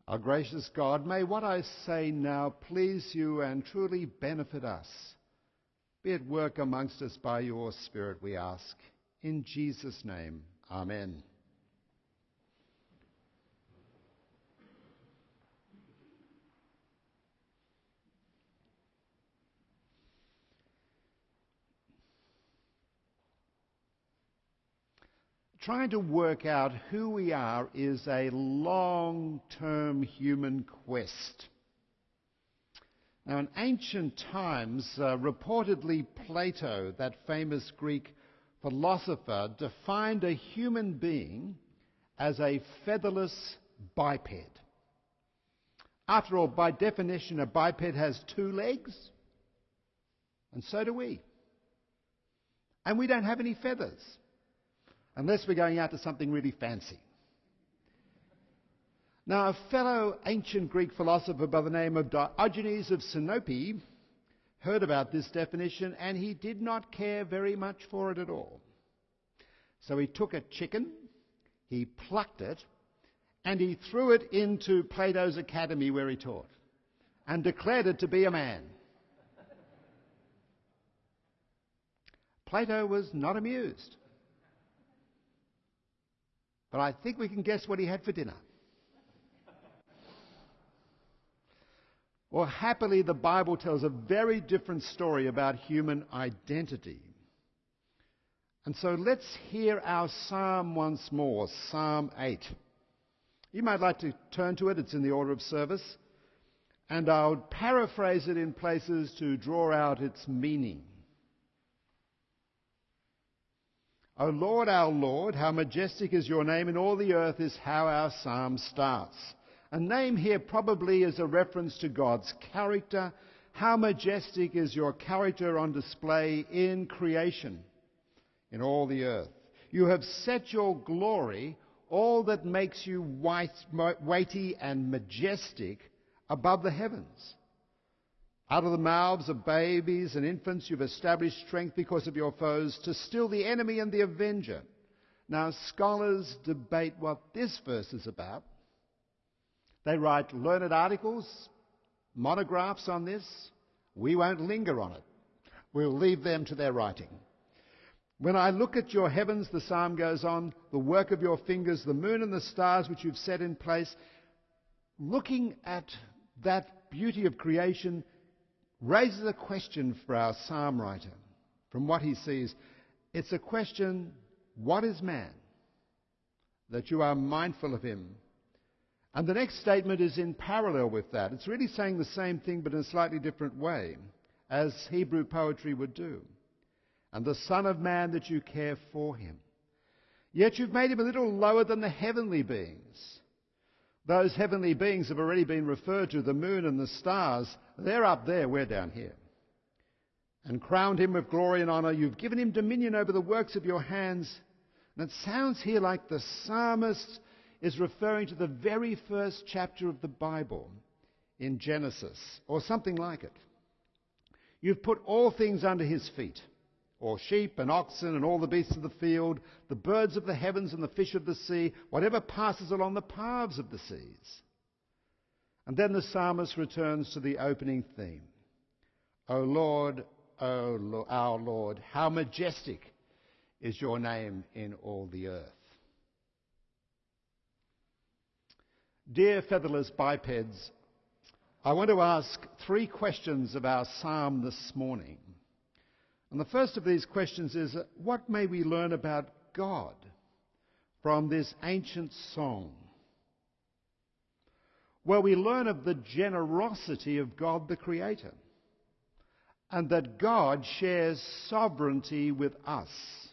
Our gracious God, may what I say now please you and truly benefit us. Be at work amongst us by your Spirit, we ask. In Jesus' name, amen. Trying to work out who we are is a long-term human quest. Now, in ancient times, reportedly Plato, that famous Greek philosopher, defined a human being as a featherless biped. After all, by definition, a biped has 2 legs, and so do we. And we don't have any feathers, unless we're going out to something really fancy. Now, a fellow ancient Greek philosopher by the name of Diogenes of Sinope heard about this definition, and he did not care very much for it at all. So he took a chicken, he plucked it, and he threw it into Plato's academy where he taught, and declared it to be a man. Plato was not amused. But I think we can guess what he had for dinner. Well, happily, the Bible tells a very different story about human identity. And so let's hear our psalm once more, Psalm 8. You might like to turn to it. It's in the order of service. And I'll paraphrase it in places to draw out its meaning. O Lord, our Lord, how majestic is your name in all the earth is how our psalm starts. A name here probably is a reference to God's character. How majestic is your character on display in creation, in all the earth. You have set your glory, all that makes you weighty and majestic, above the heavens. Out of the mouths of babies and infants you've established strength because of your foes, to still the enemy and the avenger. Now, scholars debate what this verse is about. They write learned articles, monographs on this. We won't linger on it. We'll leave them to their writing. When I look at your heavens, the psalm goes on, the work of your fingers, the moon and the stars which you've set in place, looking at that beauty of creation raises a question for our psalm writer. From what he sees, it's a question, what is man? That you are mindful of him. And the next statement is in parallel with that. It's really saying the same thing but in a slightly different way, as Hebrew poetry would do. And the Son of Man, that you care for him. Yet you've made him a little lower than the heavenly beings. Those heavenly beings have already been referred to, the moon and the stars. They're up there, we're down here. And crowned him with glory and honour. You've given him dominion over the works of your hands. And it sounds here like the psalmist is referring to the very first chapter of the Bible in Genesis, or something like it. You've put all things under his feet, or sheep and oxen and all the beasts of the field, the birds of the heavens and the fish of the sea, whatever passes along the paths of the seas. And then the psalmist returns to the opening theme. O Lord, our Lord, how majestic is your name in all the earth. Dear featherless bipeds, I want to ask 3 questions of our psalm this morning. And the first of these questions is, what may we learn about God from this ancient song? Well, we learn of the generosity of God the Creator, and that God shares sovereignty with us.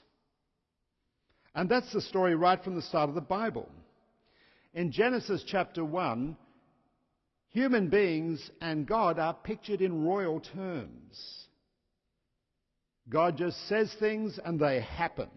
And that's the story right from the start of the Bible. In Genesis chapter 1, human beings and God are pictured in royal terms. God just says things and they happen.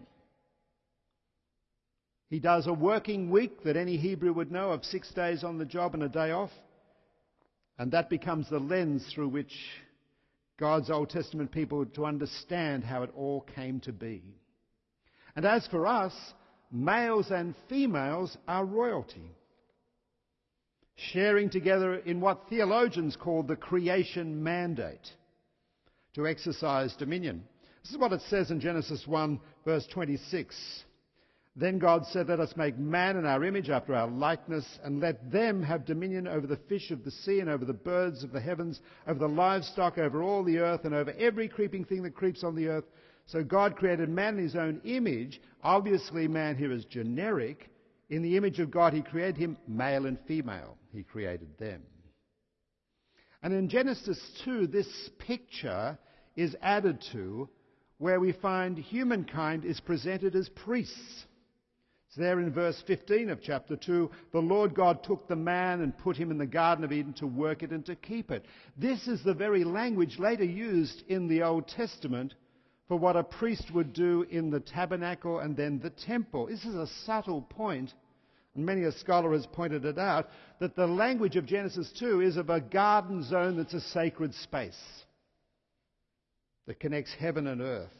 He does a working week that any Hebrew would know of 6 days on the job and a day off. And that becomes the lens through which God's Old Testament people to understand how it all came to be. And as for us, males and females are royalty. sharing together in what theologians call the creation mandate to exercise dominion. This is what it says in Genesis 1, verse 26. Then God said, "Let us make man in our image, after our likeness, and let them have dominion over the fish of the sea, and over the birds of the heavens, over the livestock, over all the earth, and over every creeping thing that creeps on the earth." So God created man in his own image. Obviously, man here is generic. In the image of God, he created him, male and female. He created them. And in Genesis 2, this picture is added to, where we find humankind is presented as priests. It's there in verse 15 of chapter 2. The Lord God took the man and put him in the Garden of Eden to work it and to keep it. This is the very language later used in the Old Testament for what a priest would do in the tabernacle and then the temple. This is a subtle point, and many a scholar has pointed it out, that the language of Genesis 2 is of a garden zone that's a sacred space that connects heaven and earth.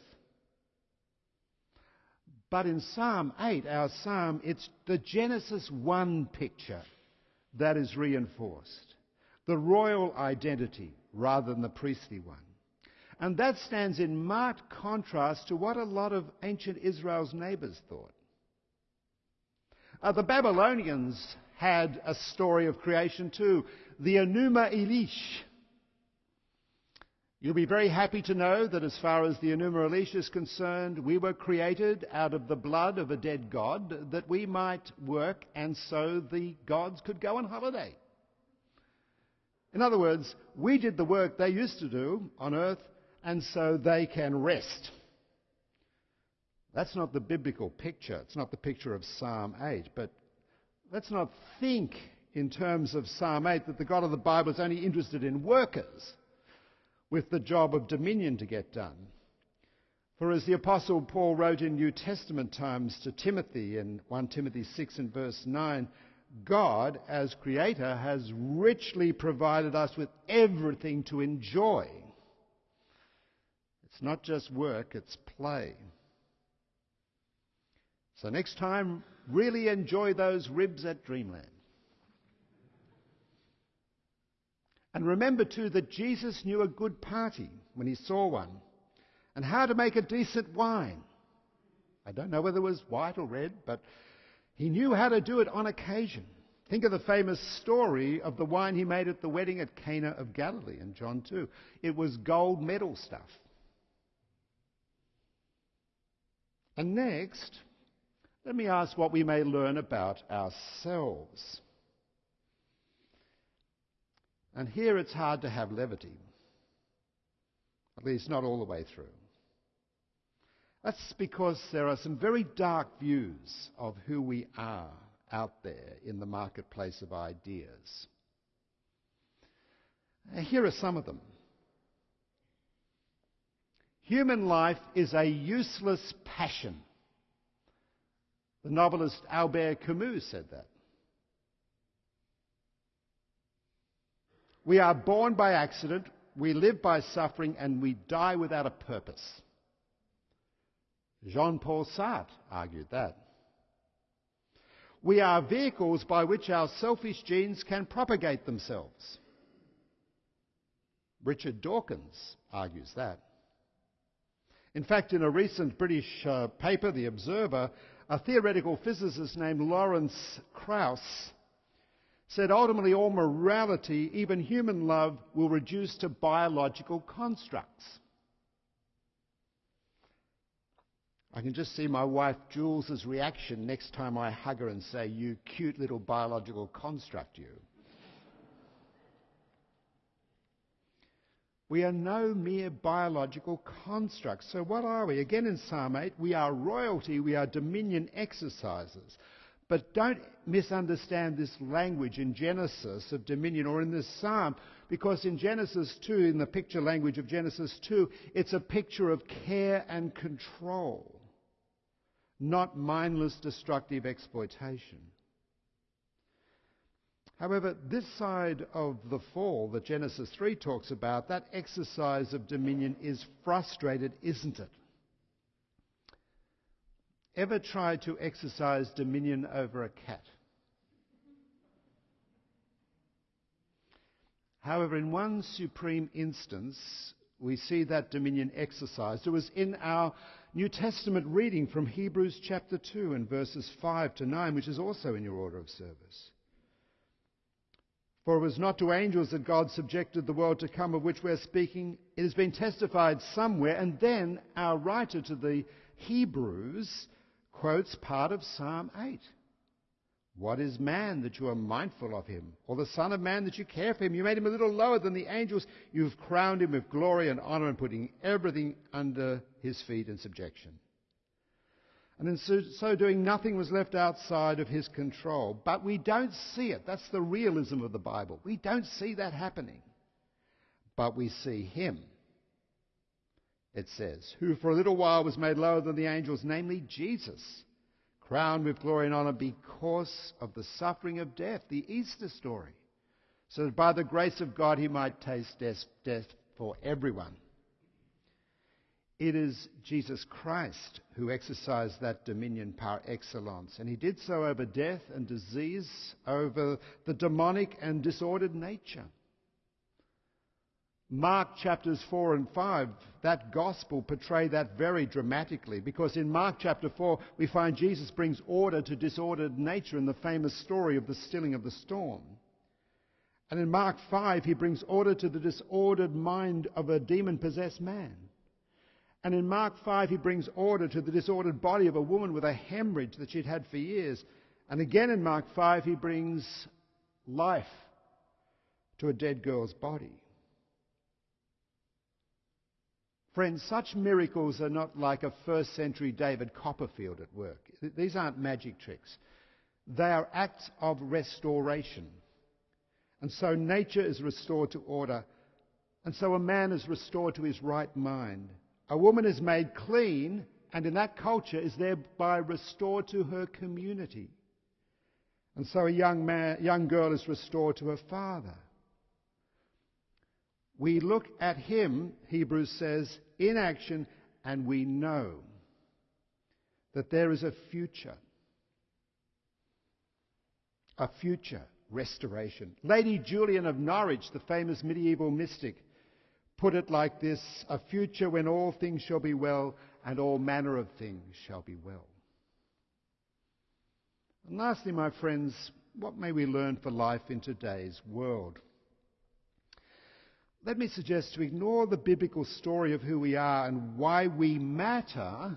But in Psalm 8, our psalm, it's the Genesis 1 picture that is reinforced. The royal identity rather than the priestly one. And that stands in marked contrast to what a lot of ancient Israel's neighbours thought. The Babylonians had a story of creation too, the Enuma Elish. You'll be very happy to know that as far as the Enuma Elish is concerned, we were created out of the blood of a dead god that we might work and so the gods could go on holiday. In other words, we did the work they used to do on earth and so they can rest. That's not the biblical picture. It's not the picture of Psalm 8. But let's not think in terms of Psalm 8 that the God of the Bible is only interested in workers with the job of dominion to get done. For as the Apostle Paul wrote in New Testament times to Timothy in 1 Timothy 6 and verse 9, God, as Creator, has richly provided us with everything to enjoy. It's not just work, it's play. So next time, really enjoy those ribs at Dreamland. And remember too that Jesus knew a good party when he saw one, and how to make a decent wine. I don't know whether it was white or red, but he knew how to do it on occasion. Think of the famous story of the wine he made at the wedding at Cana of Galilee in John 2. It was gold medal stuff. And next, let me ask what we may learn about ourselves. And here it's hard to have levity, at least not all the way through. That's because there are some very dark views of who we are out there in the marketplace of ideas. Here are some of them. Human life is a useless passion. The novelist Albert Camus said that. We are born by accident, we live by suffering, and we die without a purpose. Jean-Paul Sartre argued that. We are vehicles by which our selfish genes can propagate themselves. Richard Dawkins argues that. In fact, in a recent British paper, The Observer, a theoretical physicist named Lawrence Krauss said ultimately all morality, even human love, will reduce to biological constructs. I can just see my wife Jules' reaction next time I hug her and say, "You cute little biological construct, you." We are no mere biological constructs. So what are we? Again in Psalm 8, we are royalty, we are dominion exercisers. But don't misunderstand this language in Genesis of dominion or in this psalm, because in Genesis 2, in the picture language of Genesis 2, it's a picture of care and control, not mindless destructive exploitation. However, this side of the fall that Genesis 3 talks about, that exercise of dominion is frustrated, isn't it? Ever tried to exercise dominion over a cat? However, in one supreme instance, we see that dominion exercised. It was in our New Testament reading from Hebrews chapter 2 and verses 5 to 9, which is also in your order of service. For it was not to angels that God subjected the world to come, of which we're speaking. It has been testified somewhere, and then our writer to the Hebrews quotes part of Psalm 8. What is man that you are mindful of him, or the Son of Man that you care for him? You made him a little lower than the angels. You've crowned him with glory and honour and putting everything under his feet in subjection. And in so doing, nothing was left outside of his control. But we don't see it. That's the realism of the Bible. We don't see that happening. But we see him, it says, who for a little while was made lower than the angels, namely Jesus, crowned with glory and honour because of the suffering of death, the Easter story, so that by the grace of God he might taste death for everyone. It is Jesus Christ who exercised that dominion par excellence, and he did so over death and disease, over the demonic and disordered nature. Mark chapters 4 and 5, that gospel portray that very dramatically, because in Mark chapter 4 we find Jesus brings order to disordered nature in the famous story of the stilling of the storm. And in Mark 5 he brings order to the disordered mind of a demon-possessed man. And in Mark 5 he brings order to the disordered body of a woman with a hemorrhage that she'd had for years. And again in Mark 5 he brings life to a dead girl's body. Friends, such miracles are not like a first century David Copperfield at work. These aren't magic tricks. They are acts of restoration. And so nature is restored to order. And so a man is restored to his right mind. A woman is made clean, and in that culture is thereby restored to her community. And so a young girl is restored to her father. We look at him, Hebrews says, in action, and we know that there is a future restoration. Lady Julian of Norwich, the famous medieval mystic, put it like this: a future when all things shall be well and all manner of things shall be well. And lastly, my friends, what may we learn for life in today's world? Let me suggest to ignore the biblical story of who we are and why we matter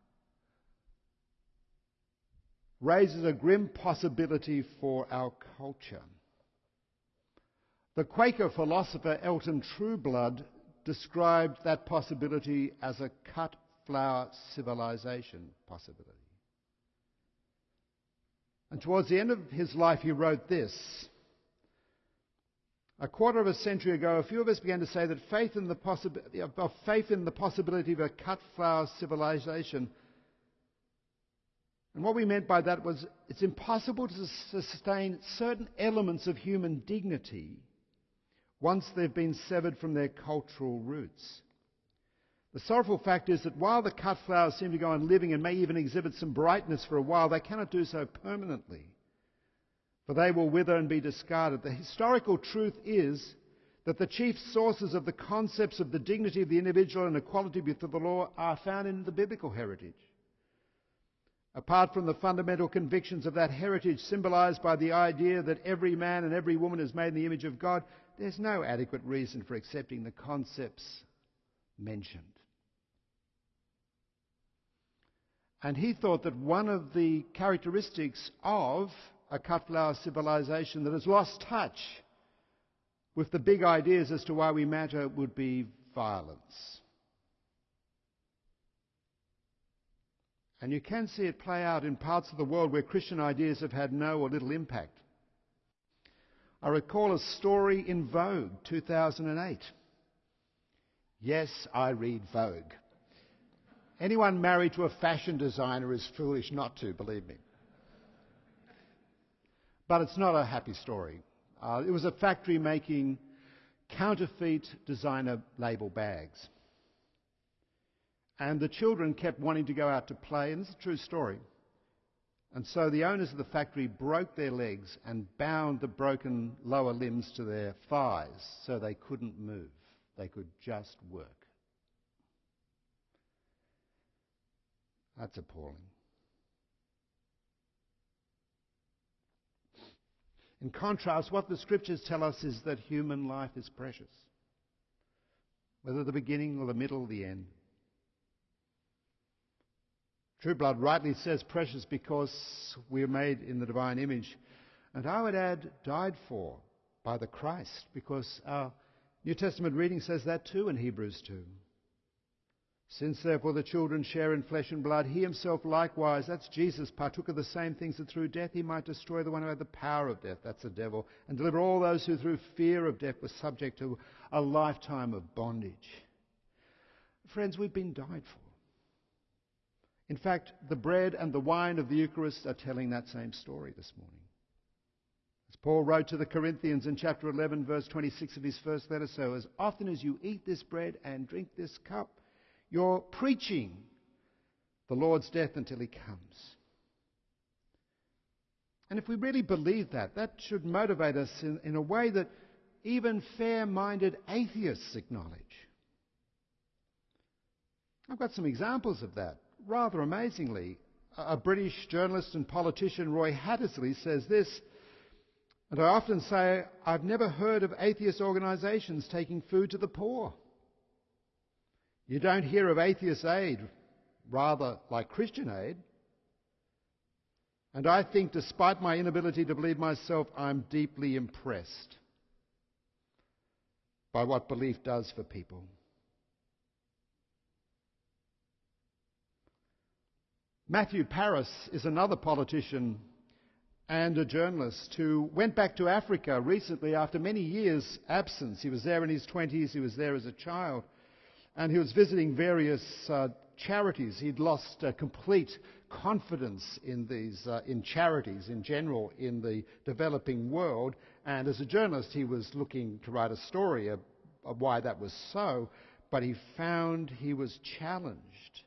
raises a grim possibility for our culture. The Quaker philosopher Elton Trueblood described that possibility as a cut flower civilization possibility. And towards the end of his life he wrote this: a quarter of a century ago, a few of us began to say that faith in the possibility of a cut flower civilization. And what we meant by that was it's impossible to sustain certain elements of human dignity once they've been severed from their cultural roots. The sorrowful fact is that while the cut flowers seem to go on living and may even exhibit some brightness for a while, they cannot do so permanently, for they will wither and be discarded. The historical truth is that the chief sources of the concepts of the dignity of the individual and equality before the law are found in the biblical heritage. Apart from the fundamental convictions of that heritage symbolized by the idea that every man and every woman is made in the image of God, there's no adequate reason for accepting the concepts mentioned. And he thought that one of the characteristics of a cut flower civilization that has lost touch with the big ideas as to why we matter would be violence. And you can see it play out in parts of the world where Christian ideas have had no or little impact. I recall a story in Vogue, 2008. Yes, I read Vogue. Anyone married to a fashion designer is foolish not to, believe me. But it's not a happy story. It was a factory making counterfeit designer label bags. And the children kept wanting to go out to play, and it's a true story. And so the owners of the factory broke their legs and bound the broken lower limbs to their thighs so they couldn't move. They could just work. That's appalling. In contrast, what the Scriptures tell us is that human life is precious, whether the beginning or the middle or the end. Trueblood rightly says precious because we are made in the divine image. And I would add, died for by the Christ, because our New Testament reading says that too in Hebrews 2. Since therefore the children share in flesh and blood, he himself likewise, that's Jesus, partook of the same things, that through death he might destroy the one who had the power of death, that's the devil, and deliver all those who through fear of death were subject to a lifetime of bondage. Friends, we've been died for. In fact, the bread and the wine of the Eucharist are telling that same story this morning. As Paul wrote to the Corinthians in chapter 11, verse 26 of his first letter, so as often as you eat this bread and drink this cup, you're preaching the Lord's death until he comes. And if we really believe that, that should motivate us in a way that even fair-minded atheists acknowledge. I've got some examples of that. Rather amazingly, a British journalist and politician, Roy Hattersley, says this, and I often say, I've never heard of atheist organisations taking food to the poor. You don't hear of atheist aid, rather like Christian aid. And I think, despite my inability to believe myself, I'm deeply impressed by what belief does for people. Matthew Parris is another politician and a journalist who went back to Africa recently after many years' absence. He was there in his 20s, he was there as a child, and he was visiting various charities. He'd lost complete confidence in charities in general in the developing world, and as a journalist he was looking to write a story of why that was so, but he found he was challenged.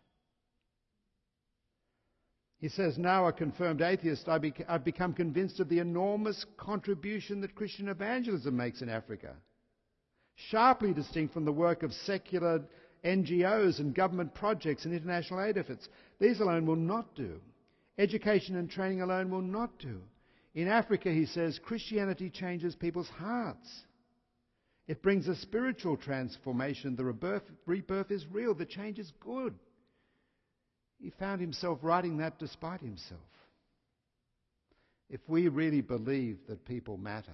He says, now a confirmed atheist, I've become convinced of the enormous contribution that Christian evangelism makes in Africa, sharply distinct from the work of secular NGOs and government projects and international aid efforts. These alone will not do. Education and training alone will not do. In Africa, he says, Christianity changes people's hearts. It brings a spiritual transformation. The rebirth is real. The change is good. He found himself writing that despite himself. If we really believe that people matter,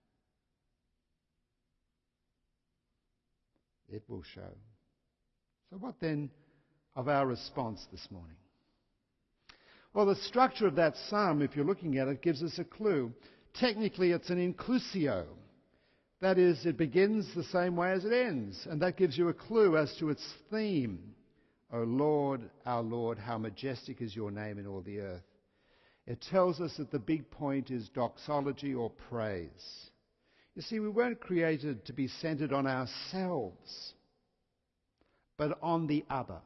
it will show. So what then of our response this morning? Well, the structure of that psalm, if you're looking at it, gives us a clue. Technically, it's an inclusio. That is, it begins the same way as it ends, and that gives you a clue as to its theme. O Lord, our Lord, how majestic is your name in all the earth. It tells us that the big point is doxology or praise. You see, we weren't created to be centered on ourselves, but on the other.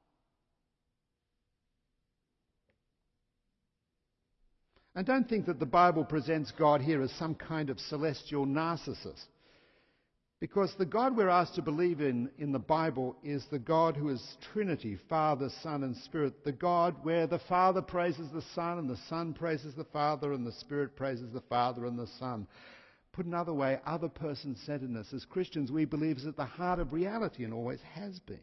And don't think that the Bible presents God here as some kind of celestial narcissist. Because the God we're asked to believe in the Bible is the God who is Trinity, Father, Son, and Spirit. The God where the Father praises the Son, and the Son praises the Father, and the Spirit praises the Father and the Son. Put another way, other person-centeredness as Christians we believe is at the heart of reality and always has been.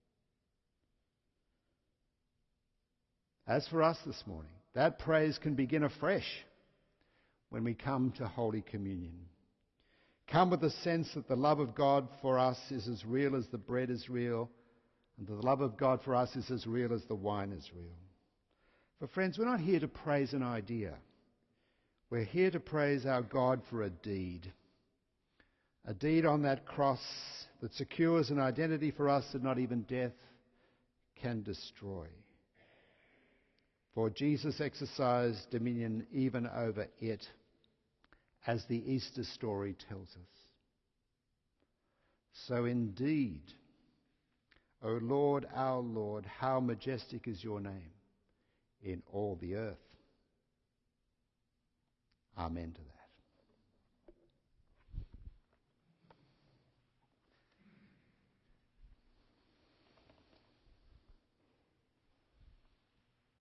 As for us this morning, that praise can begin afresh when we come to Holy Communion. Come with the sense that the love of God for us is as real as the bread is real, and that the love of God for us is as real as the wine is real. For friends, we're not here to praise an idea. We're here to praise our God for a deed on that cross that secures an identity for us that not even death can destroy. For Jesus exercised dominion even over it, as the Easter story tells us. So indeed, O Lord, our Lord, how majestic is your name in all the earth. Amen to that.